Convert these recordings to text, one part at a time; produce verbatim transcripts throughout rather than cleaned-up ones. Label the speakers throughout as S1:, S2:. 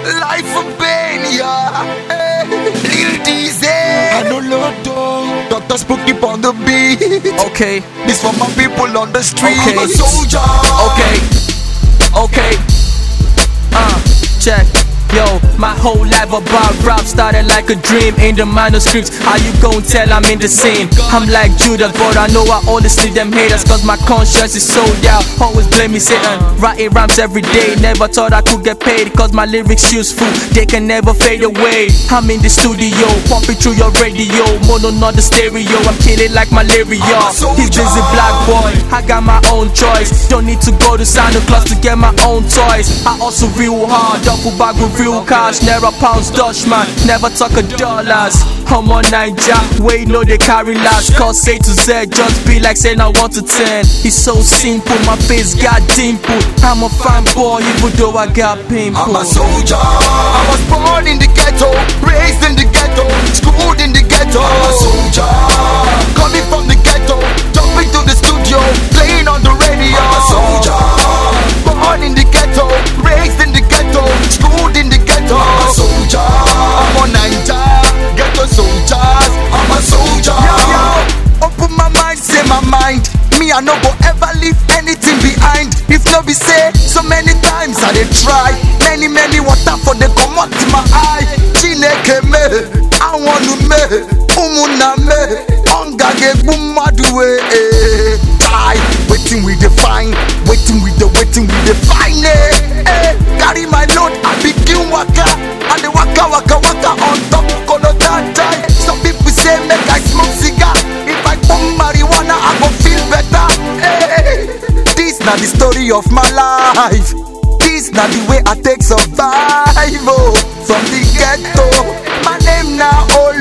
S1: Life of pain, yeah. Hey. Lil D Z, I don't know though. Doctor Spooky on the beat.
S2: Okay.
S1: This for my people on the street.
S2: Okay.
S1: I'm a soldier.
S2: Okay. Okay. Uh, check. Yo, my whole life about rap started like a dream in the manuscripts. How you gon' tell I'm in the scene? I'm like Judas, but I know I always see them haters, cause my conscience is sold out. Always blaming Satan, writing rhymes every day. Never thought I could get paid, cause my lyrics useful, they can never fade away. I'm in the studio, pumping through your radio, mono not the stereo. I'm killing like malaria. He's busy black boy, I got my own choice. Don't need to go to Santa Claus to get my own toys. I also real hard, duffel bag with real cash, never pounds, Dutchman, never talk of dollars. I'm on Niger, wait, no they carry last. Cause A to Z, just be like saying I want to ten. It's so simple, my face got dimple. I'm a fanboy, even though I got pimple.
S1: I'm a soldier. I was born in the ghetto, raised in the ghetto, schooled in the ghetto. I'm a soldier. Coming from the ghetto, jumping to the studio, playing on the radio. I'm a soldier. Born in the ghetto, raised in the ghetto, schooled in the ghetto. I'm a soldier. I'm on Niger, ghetto soldiers. I'm a soldier. Yo, yo, open my mind, say my mind. Me, I no go ever leave anything behind. If no be say, so many times I dey try. Many, many water for the come out to my eye. Chineke me, I want to me, umuna me, onga ge bumaduwe. Die, waiting we define, waiting with the waiting we define. Eh, carry my load, I begin waka, and the waka waka waka on top kono die. Some people say make I smoke cigar. If I pump marijuana, I go feel better. Hey, this not the story of my life. This not the way I take survive. Oh, from the ghetto, my name now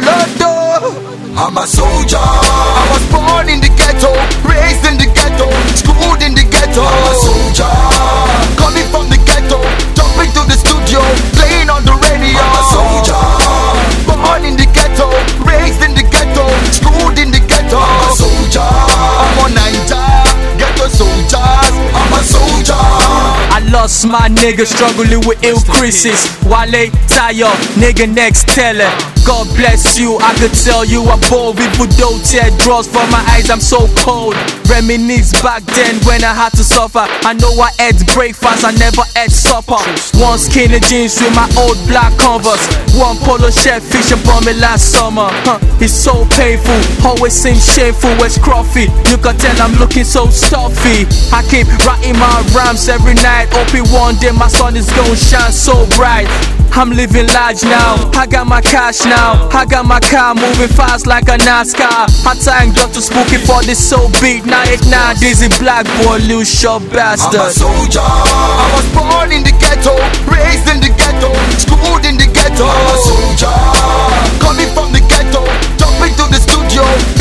S1: Olodo. I'm a soldier. I was born in the ghetto, raised in the ghetto, schooled in the ghetto. I'm a soldier. Coming from the ghetto, jumping to the studio, playing on the radio. I'm a soldier. Born in the ghetto, raised in the ghetto, schooled in the ghetto. I'm a soldier. I'm on Niger, ghetto soldiers. I'm a soldier.
S2: I lost my nigga struggling with ill crisis. Wale, Tayo, nigga next teller. God bless you, I could tell you I'm bold. People don't tear draws from my eyes, I'm so cold. Reminisce back then when I had to suffer. I know I ate breakfast, I never ate supper. One skinny jeans with my old black Converse. One polo shirt fishing for me last summer. Huh, it's so painful, always seems shameful. Where's Scruffy? You can tell I'm looking so stuffy. I keep writing my rhymes every night, hoping one day my sun is gonna shine so bright. I'm living large now, I got my cash now, I got my car moving fast like a NASCAR. I thank Doctor Spooky for this so big, now it's now dizzy black boy, little short bastard.
S1: I'm a soldier. I was born in the ghetto, raised in the ghetto, schooled in the ghetto. I'm a soldier. Coming from the ghetto, jumping to the studio,